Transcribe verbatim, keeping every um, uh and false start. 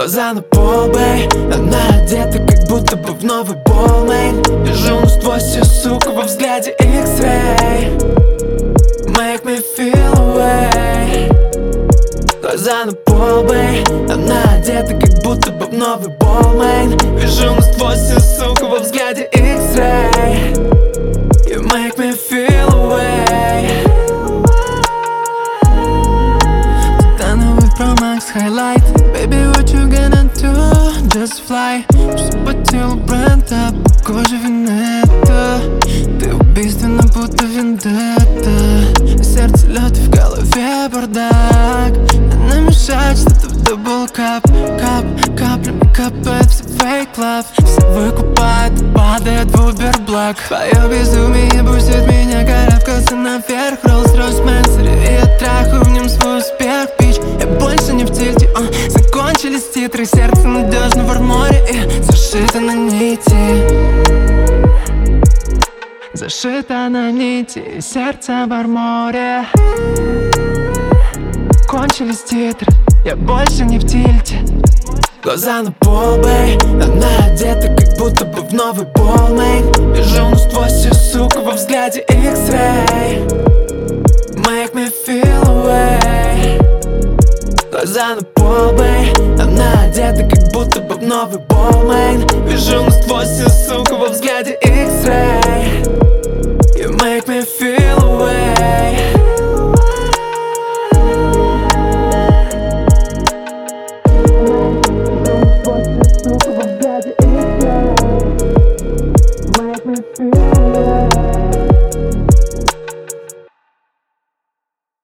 Глаза на пол, бэй, она одета, как будто бы в новый Balmain. Вижу насквозь всю, сука, во взгляде X-ray. Make me feel away. Глаза на пол, бэй, она одета, как будто бы в новый Balmain. Вижу насквозь всю, сука, во взгляде X-ray. You make me feel away. Титановый Pro Max Highlight. Baby, what you gonna do? Just fly. Все по телу бренда, по коже Венета. Ты убийственно, будто вендетта. Сердце лед, в голове бардак. Она мешает, что-то в дабл кап. Кап, каплями капает все fake love. Все выкупает, падает в Uber Black. Твое безумие бустит меня, карабкаться наверх. Rolls-Royce Mansory, и я трахаю в нем свой успех, бич. Я больше не в тильте, uh. Закончились титры, сердце надежно в арморе и зашито на нити. Зашито на нити, сердце в арморе. Кончились титры, я больше не в тильте. Глаза на пол, бэй, она одета, как будто бы в новый